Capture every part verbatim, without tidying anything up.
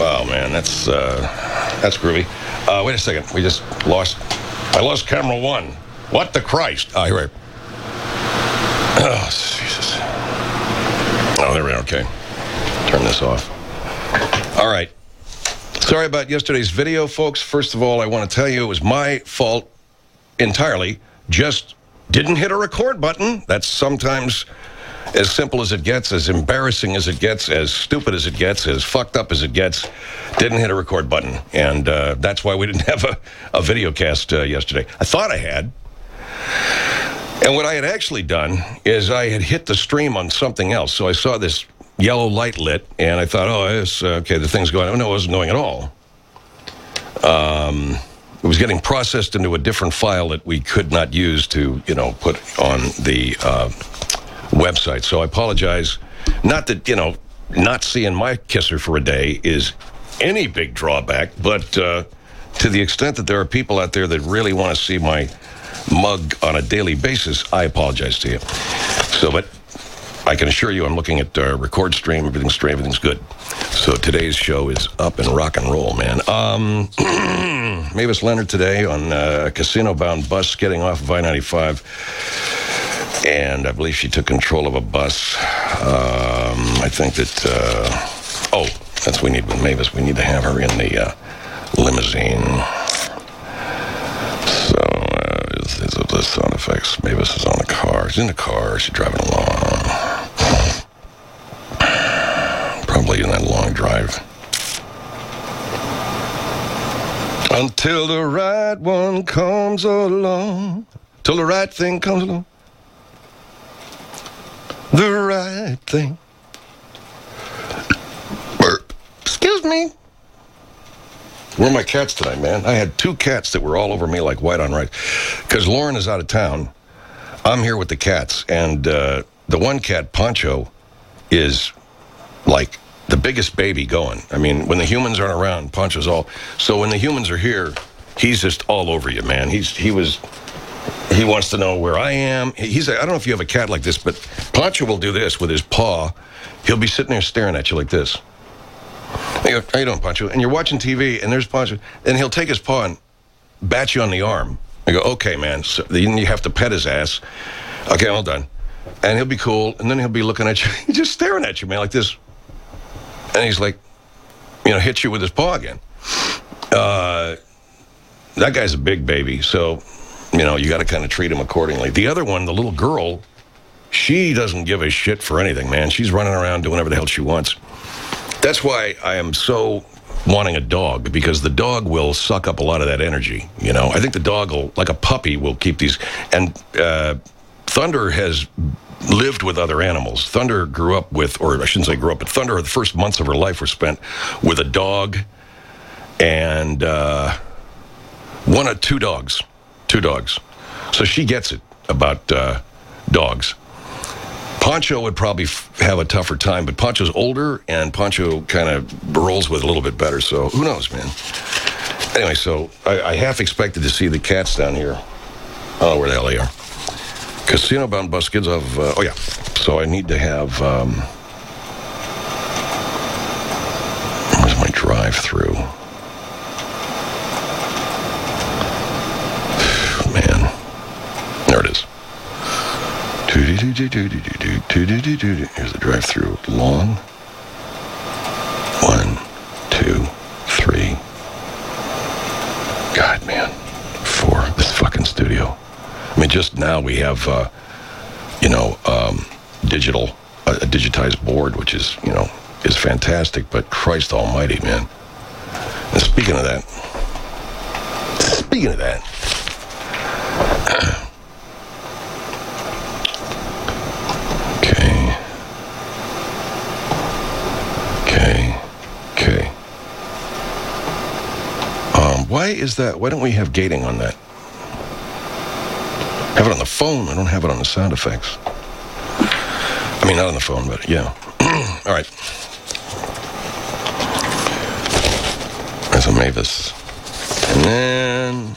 Wow, man, that's uh, that's groovy. Uh, wait a second, we just lost. I lost camera one. What the Christ? Oh, here we are. Oh, Jesus. Oh, there we are. Okay, turn this off. All right. Sorry about yesterday's video, folks. First of all, I want to tell you it was my fault entirely. Just didn't hit a record button. That's sometimes as simple as it gets, as embarrassing as it gets, as stupid as it gets, as fucked up as it gets. Didn't hit a record button. And uh, that's why we didn't have a, a video cast uh, yesterday. I thought I had. And what I had actually done is I had hit the stream on something else. So I saw this yellow light lit, and I thought, oh, it's, uh, okay, the thing's going. Oh, no, it wasn't going at all. Um, it was getting processed into a different file that we could not use to, you know, put on the uh, website. So I apologize. Not that, you know, not seeing my kisser for a day is any big drawback, but uh, to the extent that there are people out there that really want to see my mug on a daily basis, I apologize to you. So, but I can assure you I'm looking at uh, record stream, everything's straight, everything's good. So today's show is up and rock and roll, man. Um, Mavis Leonard today on a casino-bound bus getting off of I ninety-five. And I believe she took control of a bus. Um, I think that, uh, oh, that's what we need with Mavis. We need to have her in the uh, limousine. So, uh, these are the sound effects. Mavis is on the car. She's in the car. She's driving along. Probably in that long drive. Until the right one comes along. Till the right thing comes along. The right thing. Burp. Excuse me. Where are my cats tonight, man? I had two cats that were all over me like white on rice. Because Lauren is out of town. I'm here with the cats. And uh, the one cat, Poncho, is like the biggest baby going. I mean, when the humans aren't around, Poncho's all... So when the humans are here, he's just all over you, man. He's He was... He wants to know where I am. He's I don't know if you have a cat like this, but Poncho will do this with his paw. He'll be sitting there staring at you like this. Hey, how you doing, Poncho? And you're watching T V, and there's Poncho. And he'll take his paw and bat you on the arm. I go, okay, man. So then you have to pet his ass. Okay, all done. And he'll be cool, and then he'll be looking at you. He's just staring at you, man, like this. And he's like, you know, hits you with his paw again. Uh, that guy's a big baby, so... You know, you got to kind of treat him accordingly. The other one, the little girl, she doesn't give a shit for anything, man. She's running around doing whatever the hell she wants. That's why I am so wanting a dog, because the dog will suck up a lot of that energy, you know. I think the dog will, like a puppy, will keep these... And uh, Thunder has lived with other animals. Thunder grew up with, or I shouldn't say grew up, but Thunder, the first months of her life were spent with a dog and uh, one or two dogs. Two dogs. So she gets it about uh, dogs. Poncho would probably f- have a tougher time, but Poncho's older, and Poncho kind of rolls with it a little bit better, so who knows, man. Anyway, so I, I half expected to see the cats down here. I don't know where the hell they are. Casino-bound bus kids of, uh, oh yeah. So I need to have, um, where's my drive-through? Man, there it is. Here's the drive-through. Long. One, two, three. God, man. Four. This fucking studio. I mean, just now we have, uh, you know, um, digital, a, a digitized board, which is, you know, is fantastic. But Christ Almighty, man. And speaking of that, speaking of that. Okay. Okay. Okay. Um, why is that? Why don't we have gating on that? Have it on the phone. I don't have it on the sound effects. I mean, not on the phone, but yeah. All right. There's a Mavis. And then...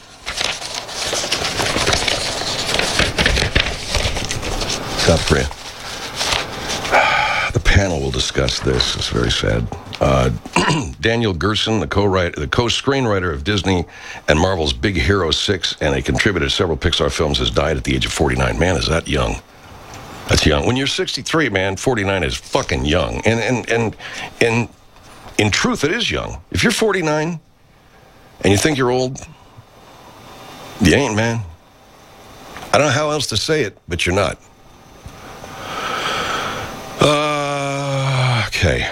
South Korea. The panel will discuss this. It's very sad. Uh, Daniel Gerson, the co-writer, the co-screenwriter of Disney and Marvel's Big Hero six, and a contributor to several Pixar films, has died at the age of forty-nine. Man, is that young? That's young. When you're sixty-three, man, forty-nine is fucking young. And and and and in truth, it is young. If you're forty-nine and you think you're old, you ain't, man. I don't know how else to say it, but you're not. Uh, okay.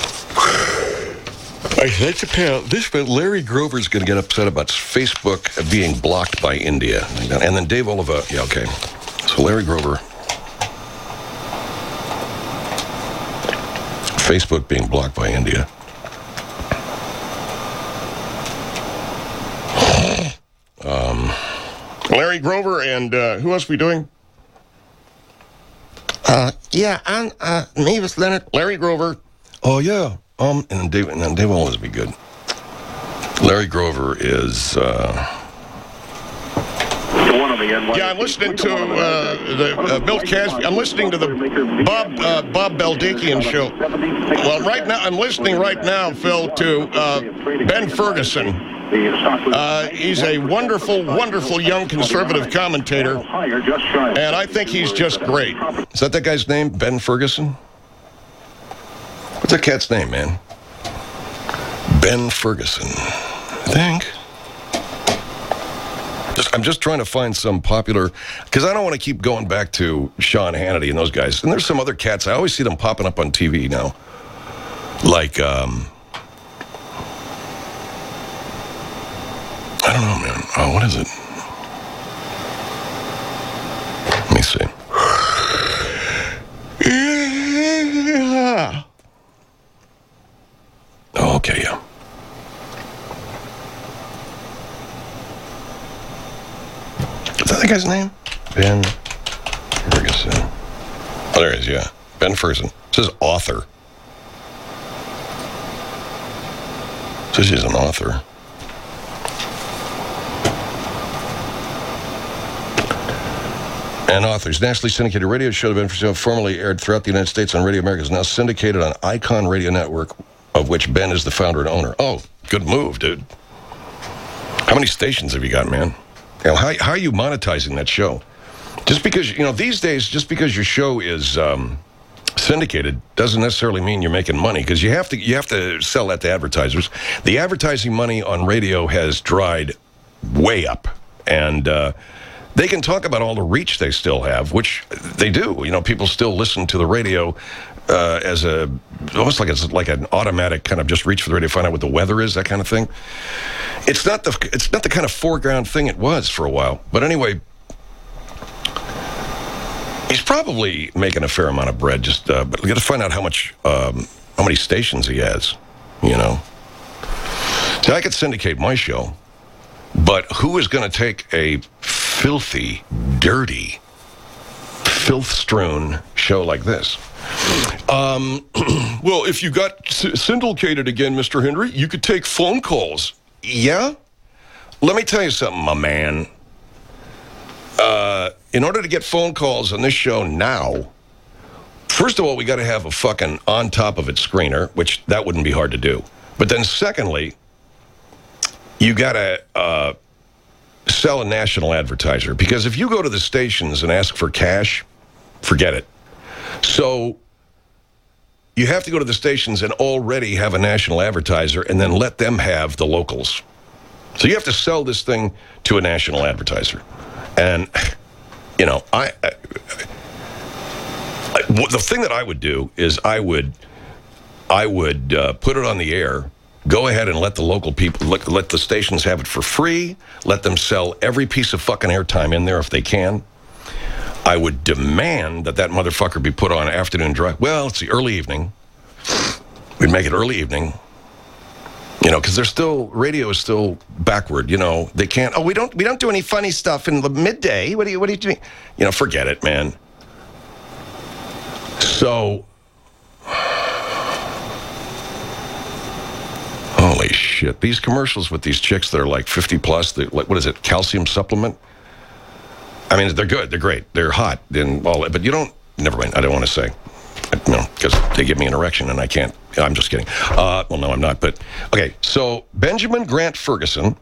That's apparent. This, but Larry Grover's going to get upset about Facebook being blocked by India. And then Dave Oliva, yeah, okay. So Larry Grover, Facebook being blocked by India. Um, Larry Grover and uh, who else are we doing? Uh, yeah, I'm uh, Mavis Leonard. Larry Grover. Oh, yeah. Um, and then Dave, and then Dave will always be good. Larry Grover is, uh... Yeah, I'm listening to uh, the uh, Bill Casby. I'm listening to the Bob uh, Bob Baldekian show. Well, right now, I'm listening right now, Phil, to uh, Ben Ferguson. Uh, he's a wonderful, wonderful young conservative commentator, and I think he's just great. Is that that guy's name, Ben Ferguson? What's that cat's name, man? Ben Ferguson, I think. Just, I'm just trying to find some popular, because I don't want to keep going back to Sean Hannity and those guys. And there's some other cats. I always see them popping up on T V now. Like, um... I don't know, man. Oh, what is it? Let me see. Yeah. Oh, okay, yeah. Is that the guy's name? Ben Ferguson. Oh, there he is, yeah. Ben Ferguson. It says author. It says he's an author. And authors. Nationally syndicated radio show, Ben Ferguson, formerly aired throughout the United States on Radio America, is now syndicated on Icon Radio Network, of which Ben is the founder and owner. Oh, good move, dude. How many stations have you got, man? You know, how, how are you monetizing that show? Just because, you know, these days, just because your show is um, syndicated doesn't necessarily mean you're making money, because you have to you have to sell that to advertisers. The advertising money on radio has dried way up, and uh, they can talk about all the reach they still have, which they do. You know, people still listen to the radio uh, as a, almost like it's like an automatic kind of just reach for the radio, find out what the weather is, that kind of thing. It's not the it's not the kind of foreground thing it was for a while. But anyway, he's probably making a fair amount of bread. Just, uh, but we got to find out how much, um, how many stations he has. You know, so I could syndicate my show, but who is going to take a filthy, dirty, filth-strewn show like this? Um, well, if you got syndicated again, Mister Henry, you could take phone calls. Yeah? Let me tell you something, my man. Uh, in order to get phone calls on this show now, first of all, we got to have a fucking on top of it screener, which that wouldn't be hard to do. But then secondly, you got to uh, sell a national advertiser, because if you go to the stations and ask for cash, forget it. So you have to go to the stations and already have a national advertiser and then let them have the locals. So you have to sell this thing to a national advertiser. And, you know, I, I, I the thing that I would do is I would, I would uh, put it on the air, go ahead and let the local people, let, let the stations have it for free, let them sell every piece of fucking airtime in there if they can. I would demand that that motherfucker be put on afternoon drive. Well, it's the early evening. We'd make it early evening. You know, because they're still, radio is still backward. You know, they can't, oh, we don't we don't do any funny stuff in the midday. What do you, what are you doing? You know, forget it, man. So, holy shit. These commercials with these chicks that are like fifty plus, like, what is it, calcium supplement? I mean, they're good. They're great. They're hot and all that. But you don't, never mind. I don't want to say, you know, because they give me an erection and I can't I'm just kidding. Uh, well, no, I'm not. But, okay, so Benjamin Grant Ferguson.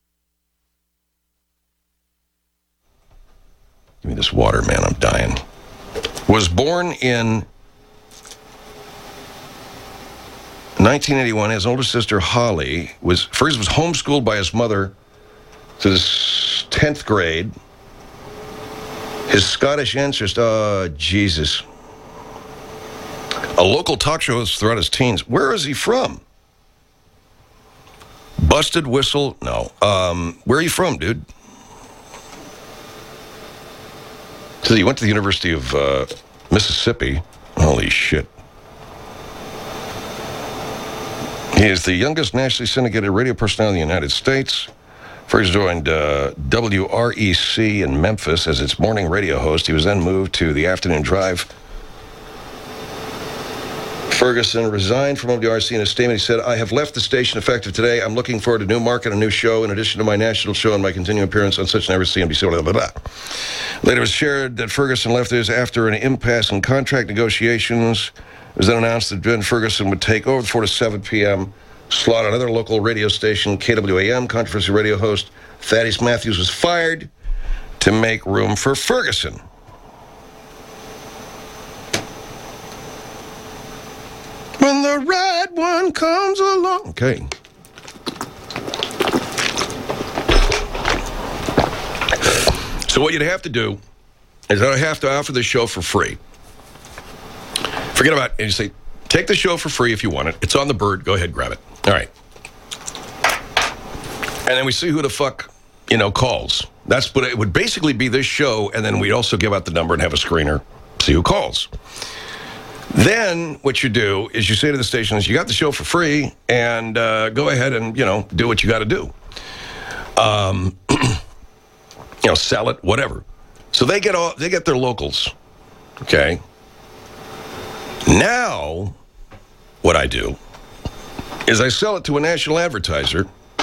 Give me this water, man. I'm dying. Was born in nineteen eighty-one. His older sister, Holly, was first was homeschooled by his mother to the tenth grade. His Scottish ancestor, oh, Jesus. A local talk show host throughout his teens. Where is he from? Busted Whistle? No. Um, where are you from, dude? So he went to the University of uh, Mississippi. Holy shit. He is the youngest nationally syndicated radio personality in the United States. First joined uh, W R E C in Memphis as its morning radio host. He was then moved to the afternoon drive. Ferguson resigned from W R E C in a statement. He said, I have left the station effective today. I'm looking forward to a new market, a new show, in addition to my national show and my continuing appearance on such never C N B C, blah, blah, blah. Later it was shared that Ferguson left this after an impasse in contract negotiations. It was then announced that Ben Ferguson would take over the four to seven p.m. slot on another local radio station, K W A M. Controversy radio host Thaddeus Matthews was fired to make room for Ferguson. When the right one comes along. Okay. So what you'd have to do is I'd have to offer the show for free. Forget about it. And you say, take the show for free if you want it. It's on the bird. Go ahead, grab it. All right. And then we see who the fuck, you know, calls. That's what it would basically be, this show, and then we'd also give out the number and have a screener, see who calls. Then what you do is you say to the stations, you got the show for free, and uh, go ahead and, you know, do what you got to do. Um, you know, sell it, whatever. So they get all, they get their locals, okay? Now, what I do is I sell it to a national advertiser.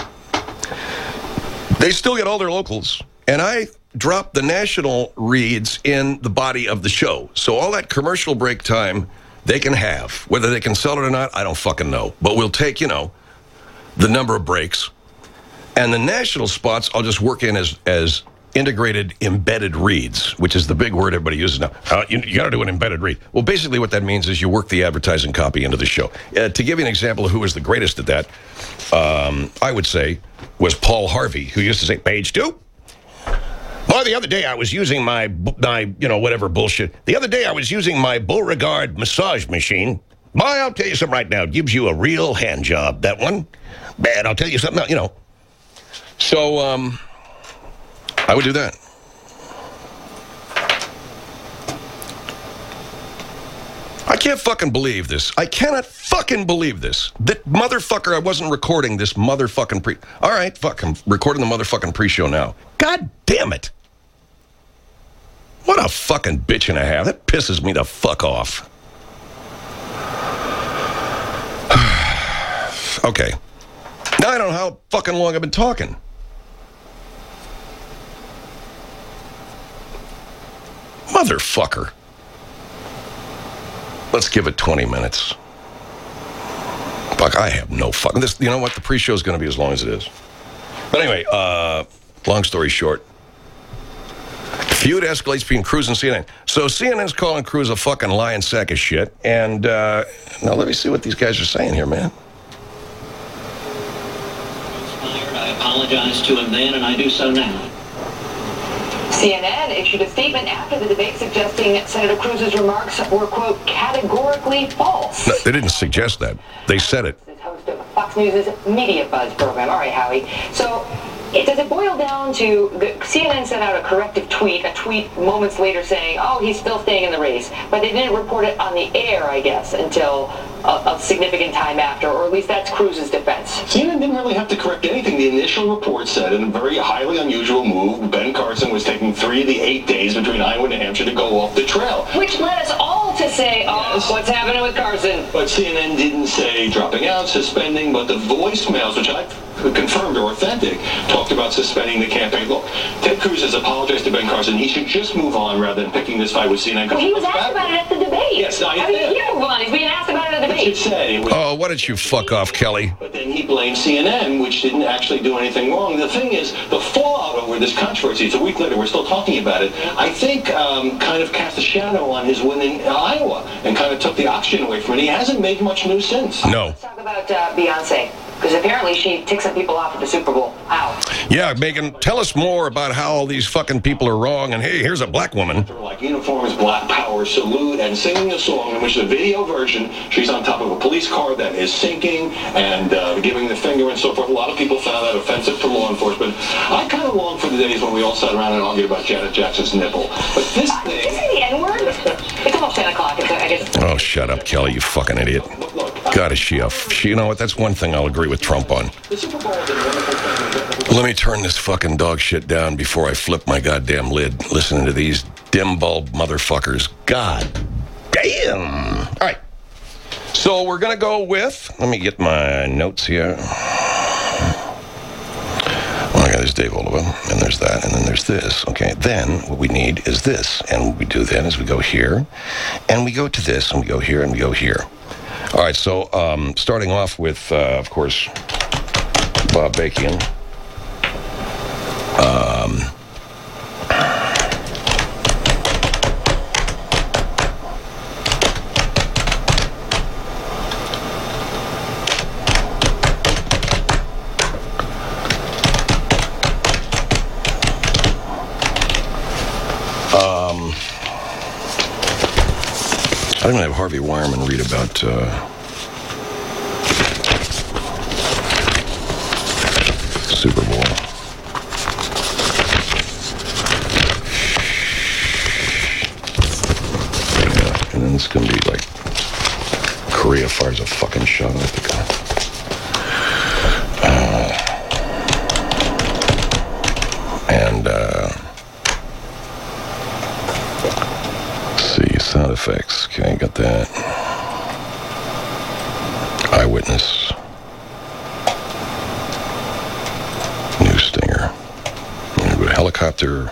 They still get all their locals, and I drop the national reads in the body of the show. So all that commercial break time they can have. Whether they can sell it or not, I don't fucking know. But we'll take, you know, the number of breaks. And the national spots I'll just work in as as integrated embedded reads, which is the big word everybody uses now. Uh, you you got to do an embedded read. Well, basically what that means is you work the advertising copy into the show. Uh, to give you an example of who was the greatest at that, um, I would say, was Paul Harvey, who used to say, page two. Well, the other day I was using my, my, you know, whatever bullshit. The other day I was using my Beauregard massage machine. Boy, I'll tell you something right now. It gives you a real hand job, that one. Bad, I'll tell you something else, you know. So, um, I would do that. I can't fucking believe this. I cannot fucking believe this. That motherfucker, I wasn't recording this motherfucking pre... All right, fuck, I'm recording the motherfucking pre-show now. God damn it. What a fucking bitch and a half. That pisses me the fuck off. Okay. Now I don't know how fucking long I've been talking. Motherfucker. Let's give it twenty minutes. Fuck, I have no fucking... This, you know what? The pre-show is going to be as long as it is. But anyway, uh, long story short. Feud escalates between Cruz and C N N. So C N N's calling Cruz a fucking lying sack of shit. And uh, now let me see what these guys are saying here, man. I apologize to him then, and I do so now. C N N issued a statement after the debate suggesting Senator Cruz's remarks were, quote, categorically false. No, they didn't suggest that. They said it. Host of Fox News' Media Buzz program. All right, Howie. So, it, does it boil down to, the C N N sent out a corrective tweet, a tweet moments later saying, oh, he's still staying in the race. But they didn't report it on the air, I guess, until a, a significant time after, or at least that's Cruz's defense. C N N didn't really have to correct anything. The initial report said, in a very highly unusual move, Ben Carson was taking three of the eight days between Iowa and New Hampshire to go off the trail. Which led us all to say, oh, Yes. what's happening with Carson? But C N N didn't say dropping out, suspending, but the voicemails, which I confirmed are authentic, talked about about suspending the campaign. Look, Ted Cruz has apologized to Ben Carson. He should just move on rather than picking this fight with C N N. Well, he was asked about it at the debate. Yes, no, I, I mean, he did move on. He's being asked about it at the But you debate. said it was. Oh, why don't you fuck off, Kelly? But then he blamed C N N, which didn't actually do anything wrong. The thing is, the fallout over this controversy, it's a week later, we're still talking about it, I think um, kind of cast a shadow on his win in Iowa and kind of took the oxygen away from it. He hasn't made much news since. No. Let's talk about uh, Beyonce, because apparently she ticked some people off at the Super Bowl. How? Yeah, Megan, tell us more about how all these fucking people are wrong, and hey, here's a black woman. Like uniforms, Black Power, salute, and singing a song in which the video version, she's on top of a police car that is sinking and uh, giving the finger and so forth. A lot of people found that offensive to law enforcement. I kind of long for the days when we all sat around and argued about Janet Jackson's nipple. But this Uh, thing... Did you say the N-word? It's almost ten o'clock. It's, I guess. Oh, shut up, Kelly, you fucking idiot. God, is she a... She, you know what, that's one thing I'll agree with Trump on. The Super Bowl is a wonderful thing. Let me turn this fucking dog shit down before I flip my goddamn lid listening to these dim bulb motherfuckers. God damn. All right. So we're going to go with, let me get my notes here. Well, I got this Dave Oliva, and there's that, and then there's this. Okay, then what we need is this. And what we do then is we go here, and we go to this, and we go here, and we go here. All right, so um, starting off with, uh, of course, Bob Bakian. Um, um, I'm going to have Harvey Wireman read about uh, Super Bowl. And then it's going to be like Korea fires a fucking shot at the guy. Uh, and, uh, let's see, sound effects. Okay, got that. Eyewitness. News stinger. I'm going to go to helicopter.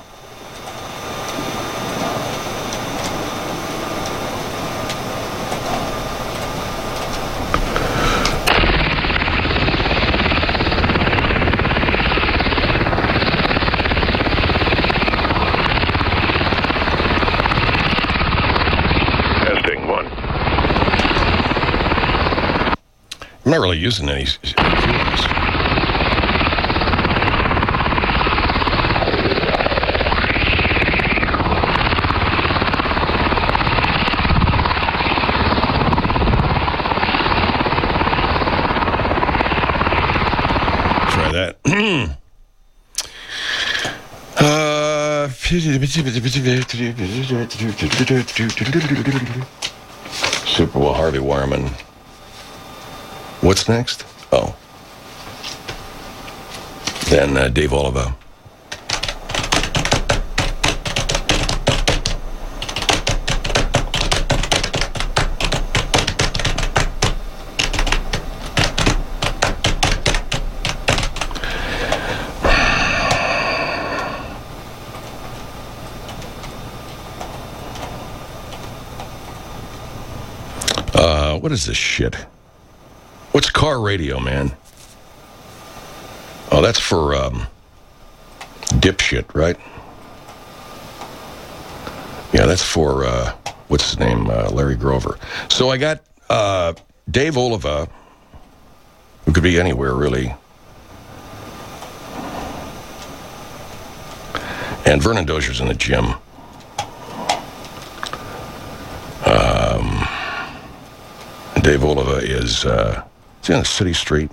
I'm not really using any cues. Try that. uh, Super Bowl Harvey Wireman. What's next? Oh. Then uh, Dave Oliva. Uh, what is this shit? What's car radio, man? Oh, that's for um, dipshit, right? Yeah, that's for, uh, what's his name, uh, Larry Grover. So I got uh, Dave Oliva, who could be anywhere, really. And Vernon Dozier's in the gym. Um, Dave Oliva is... Uh, It's in a city street.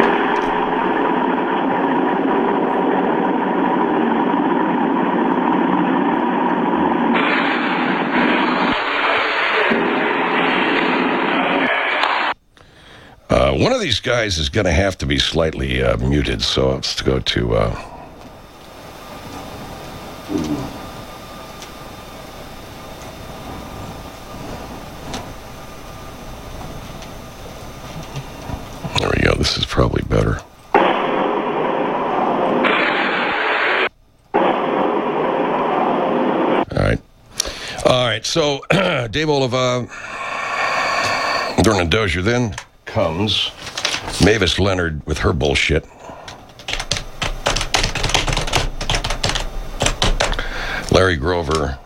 Uh, one of these guys is going to have to be slightly uh, muted, so let's go to... Uh, There we go. This is probably better. so Dave Oliva, Dornan Dozier, then comes Mavis Leonard with her bullshit. Larry Grover.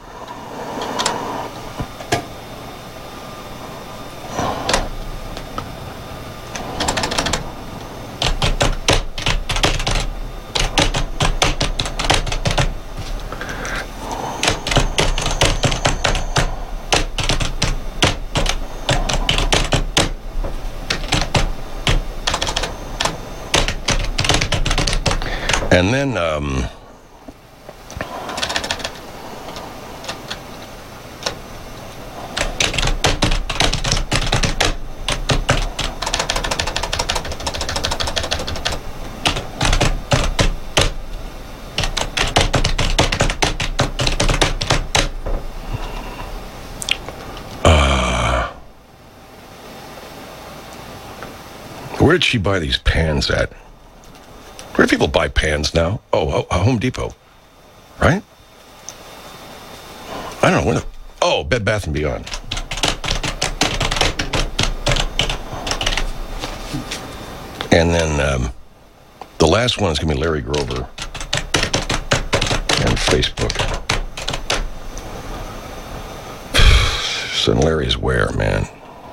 And then, um, uh, where did she buy these pans at? Where do people buy pans now? Oh, oh, Home Depot, right? I don't know. Where the, oh, Bed Bath and Beyond. And then um, the last one is going to be Larry Grover and Facebook. So Larry's where, man?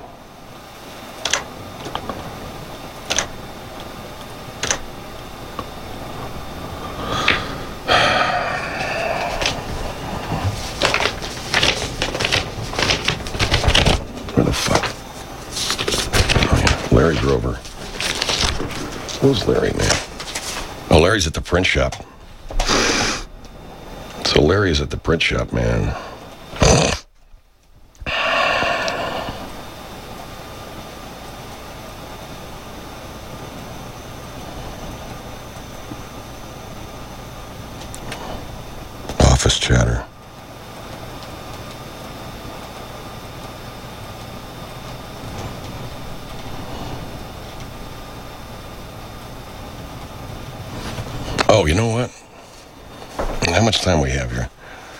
Larry Grover. Who's Larry, man? Oh, Larry's at the print shop. So Larry's at the print shop, man. Office chatter. Oh, you know what? How much time we have here?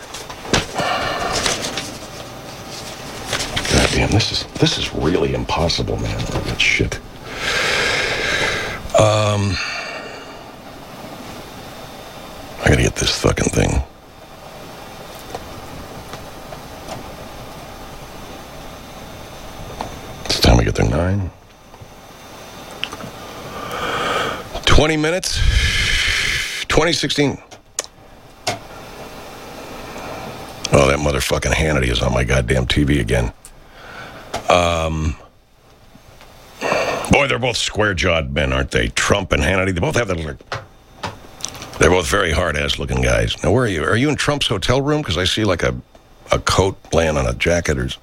God damn, this is this is really impossible, man. All that shit. Um, I gotta get this fucking thing. It's time we get there. Nine. Twenty minutes. twenty sixteen. Oh, that motherfucking Hannity is on my goddamn T V again. Um, boy, they're both square-jawed men, aren't they? Trump and Hannity. They both have that look. They're both very hard-ass looking guys. Now, where are you? Are you in Trump's hotel room? Because I see like a, a coat laying on a jacket. Or...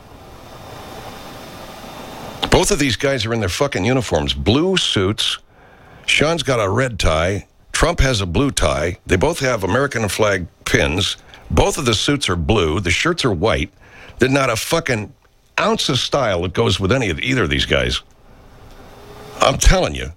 Both of these guys are in their fucking uniforms. Blue suits. Sean's got a red tie. Trump has a blue tie. They both have American flag pins. Both of the suits are blue. The shirts are white. There's not a fucking ounce of style that goes with any of either of these guys. I'm telling you.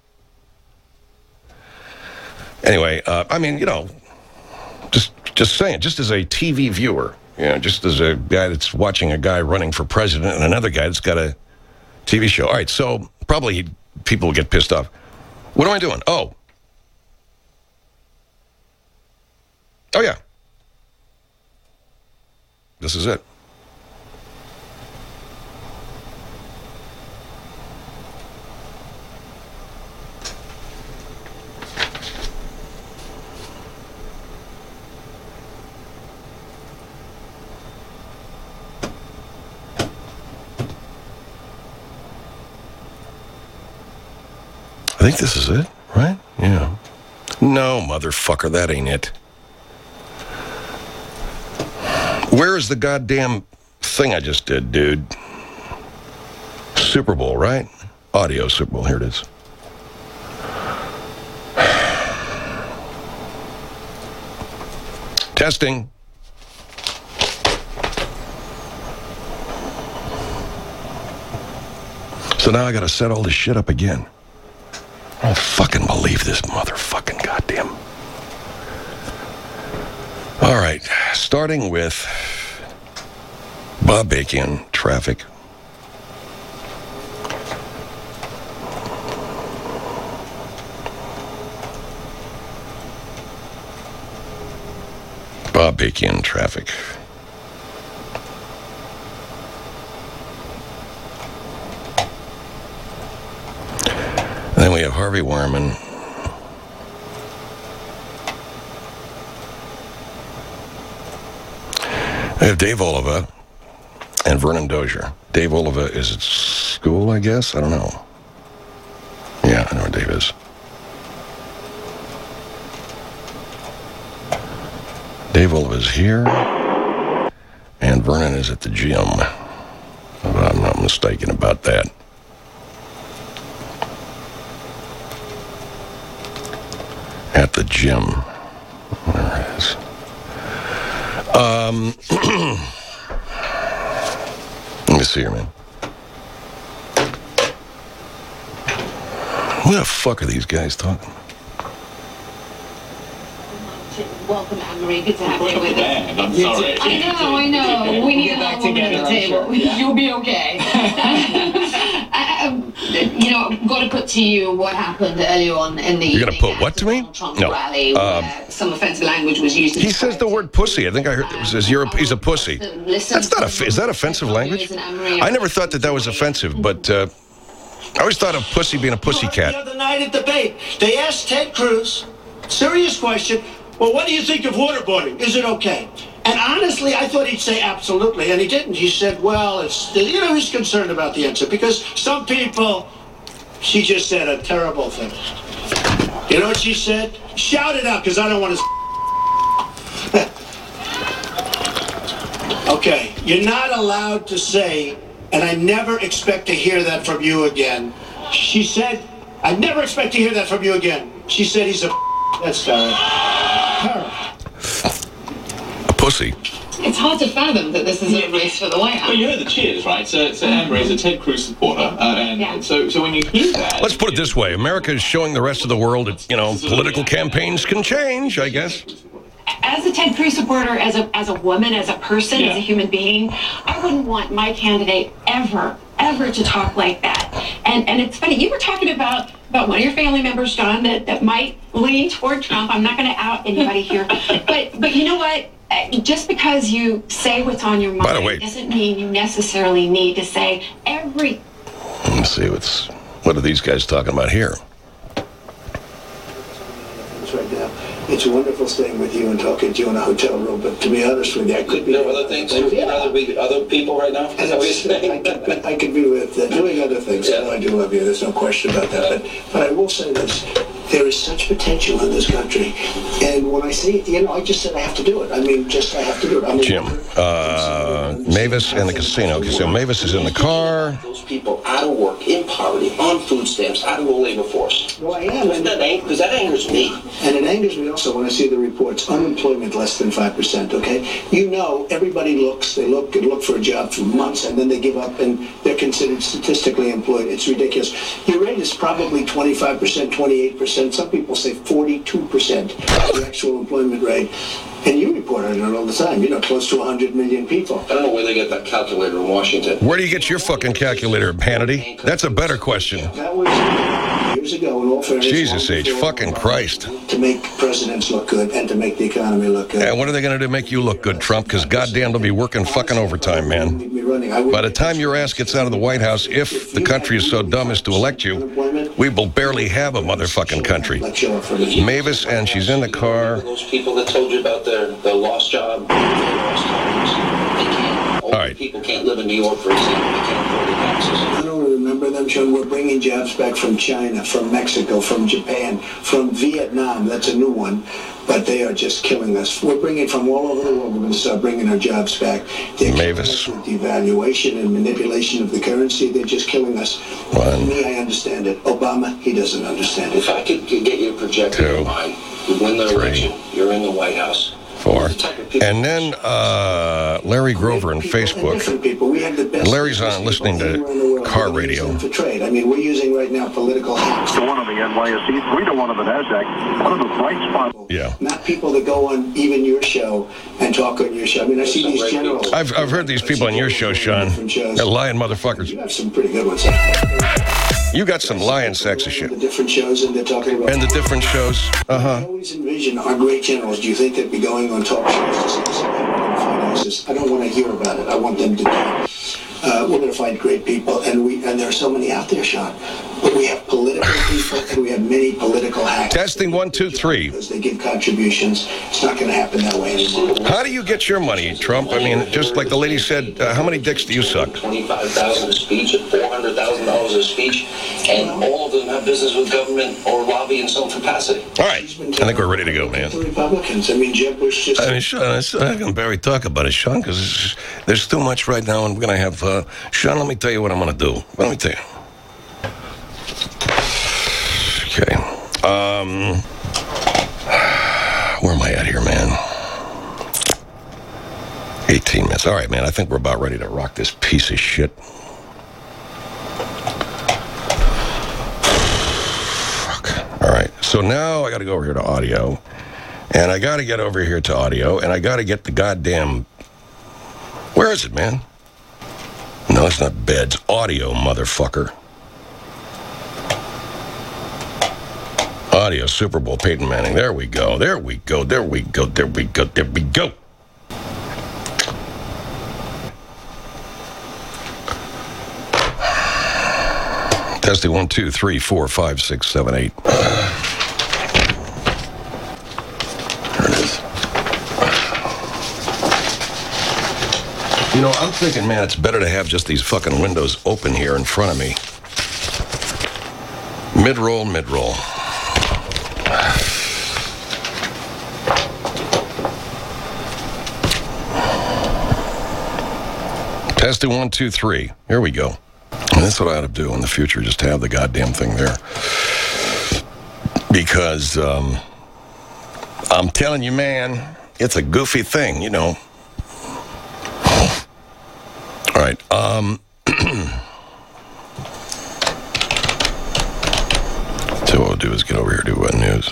Anyway, uh, I mean, you know, just just saying, just as a T V viewer, you know, just as a guy that's watching a guy running for president and another guy that's got a T V show. All right, so probably people will get pissed off. What am I doing? Oh. Oh, yeah. This is it. I think this is it, right? Yeah. No, motherfucker, that ain't it. Where is the goddamn thing I just did, dude? Super Bowl, right? Audio Super Bowl, here it is. Testing. So now I gotta set all this shit up again. I don't fucking believe this motherfucking goddamn. All right, starting with Bob Bacon, traffic. Bob Bacon, traffic. And then we have Harvey Wireman. I have Dave Oliva and Vernon Dozier. Dave Oliva is at school, I guess? I don't know. Yeah, I know where Dave is. Dave Oliva is here, and Vernon is at the gym. I'm not mistaken about that. At the gym. There it is. Um, let me see here, man. What the fuck are these guys talking? Welcome, Anne-Marie. Good to have you with us. I'm sorry. I know, I know. We need another woman at the table. You'll be okay. I, you know, I've got to put to you what happened earlier on in the You're going to put what to me? Trump No. rally Um, where some offensive language was used. He says the word pussy. I think I heard it says you're a, he's a pussy. That's not a, is that offensive language? I never thought that that was offensive, but uh, I always thought of pussy being a pussy The cat. other night at debate, they asked Ted Cruz, serious question, well, what do you think of waterboarding? Is it okay? And honestly, I thought he'd say absolutely, and he didn't. He said, well, it's, you know, he's concerned about the answer because some people, she just said a terrible thing. You know what she said? Shout it out, because I don't want to. Okay, you're not allowed to say, and I never expect to hear that from you again. She said, I never expect to hear that from you again. She said he's a. That's Sarah. A pussy. It's hard to fathom that this is a race for the White House. Well, you heard the cheers, right? So, so Anne-Marie is a Ted Cruz supporter, uh, and Yeah. so, so when you hear that, Let's put it this way. America is showing the rest of the world that, you know, political campaigns can change, I guess. As a Ted Cruz supporter, as a as a woman, as a person, Yeah. as a human being, I wouldn't want my candidate ever, ever to talk like that. And and it's funny, you were talking about about one of your family members, John, that, that might lean toward Trump. I'm not going to out anybody here, but but you know what? Uh, Just because you say what's on your By the mind way- doesn't mean you necessarily need to say every. Let's see what's what are these guys talking about here? Right now. It's wonderful staying with you and talking to you in a hotel room, but to be honest with you, I could be There are other things, you know, other, big- other people right now? Is that what you're saying? I could, be- I could be with uh, doing other things. I know I do love you. There's no question about that. But but I will say this: there is such potential in this country, and when I see, you know, I just said I have to do it. I mean, just I have to do it. I'm a Jim, worker. uh, Mavis and the casino. So Mavis is in the car. Those people out of work, in poverty, on food stamps, out of the labor force. Well, I am, Doesn't that ang- Because that angers me. and it angers me also when I see the reports. Unemployment less than five percent. Okay, you know, everybody looks. They look and look for a job for months, and then they give up, and they're considered statistically employed. It's ridiculous. Your rate is probably twenty-five percent, twenty-eight percent. Some people say forty-two percent the actual employment rate. And you report on it all the time. You know, close to one hundred million people. I don't know where they get that calculator in Washington. Where do you get your fucking calculator, Hannity? That's a better question. That was years ago, in all fairness. Jesus long H. before fucking Obama, Christ. To make presidents look good and to make the economy look good. And what are they going to do to make you look good, Trump? Because goddamn, they'll be working fucking overtime, man. By the time your ass gets out of the White House, if the country is so dumb as to elect you, we will barely have a motherfucking country. Mavis, and she's in the car. Those people that told you about their, their lost job, their lost homes. They can't. All right. People can't live in New York, for example. They can't afford the taxes. I don't remember them, John. We're bringing jobs back from China, from Mexico, from Japan, from Vietnam. That's a new one. But they are just killing us. We're bringing from all over the world. We're going to start bringing our jobs back. They're Mavis. killing us with devaluation and manipulation of the currency. They're just killing us. One. Me, I understand it. Obama, he doesn't understand it. If I could could get you to project in Two. your mind, you win the Three. election, you're in the White House. Four. The type of people- And then uh, Larry Grover on People and Facebook. different people. We have the best Larry's on people listening to anywhere in the world. car radio. For trade. I mean, we're using right now political hacks. The one on the N Y S E, three to one on the NASDAQ. One of the bright spots. Yeah. Not people that go on even your show and talk on your show. I mean, I see these generals. I've, I've heard these people on your show, Sean. They're lying motherfuckers. You have some pretty good ones. You got some lying sexy shit. The different shows and they're talking about. And the different shows. Uh-huh. I always envision our great generals. Do you think they'd be going on talk shows to say something we're going to fight ISIS? I don't want to hear about it. I want them to die. Uh, we're going to find great people, and we and there are so many out there, Sean. But we have political people, and we have many political hackers. Testing one, two, three. Because they give contributions. It's not going to happen that way anymore. How do you get your money, Trump? I mean, just like the lady said, uh, how many dicks do you suck? twenty-five thousand dollars a speech and four hundred thousand dollars a speech, and all of them have business with government or lobby in some capacity. All right, I think we're ready to go, man. The Republicans. I mean, Jeb Bush just. I mean, Sean, I can barely talk about it, Sean, because there's too much right now, and we're going to have. Uh, Sean, let me tell you what I'm going to do. Let me tell you. Okay. Um, where am I at here, man? eighteen minutes. All right, man. I think we're about ready to rock this piece of shit. Fuck. All right. So now I got to go over here to audio. And I got to get over here to audio. And I got to get the goddamn... Where is it, man? No, it's not beds. Audio, motherfucker. Audio, Super Bowl, Peyton Manning. There we go. There we go. There we go. There we go. There we go. Testing one, two, three, four, five, six, seven, eight. There it is. You know, I'm thinking, man, it's better to have just these fucking windows open here in front of me. Mid-roll, mid-roll. Testing one, two, three. Here we go. And that's what I ought to do in the future, just have the goddamn thing there. Because, um, I'm telling you, man, it's a goofy thing, you know. All right. Um, so what we'll do is get over here to uh, news.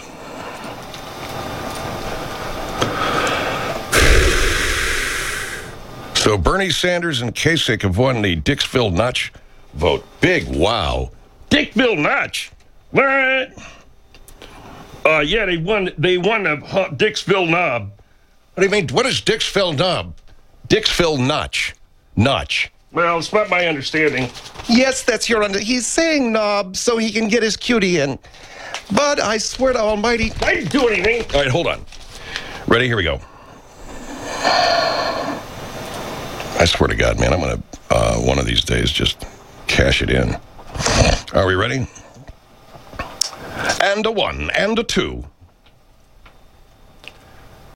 So Bernie Sanders and Kasich have won the Dixville Notch vote. Big wow. Dixville Notch? What? Uh, yeah, they won. They won the uh, Dixville Knob. What do you mean? What is Dixville Knob? Dixville Notch. Notch. Well, it's not my understanding. Yes, that's your under. He's saying knob so he can get his cutie in. But I swear to Almighty, I didn't do anything. All right, hold on. Ready? Here we go. I swear to God, man, I'm going to, uh, one of these days, just cash it in. Are we ready? And a one, and a two.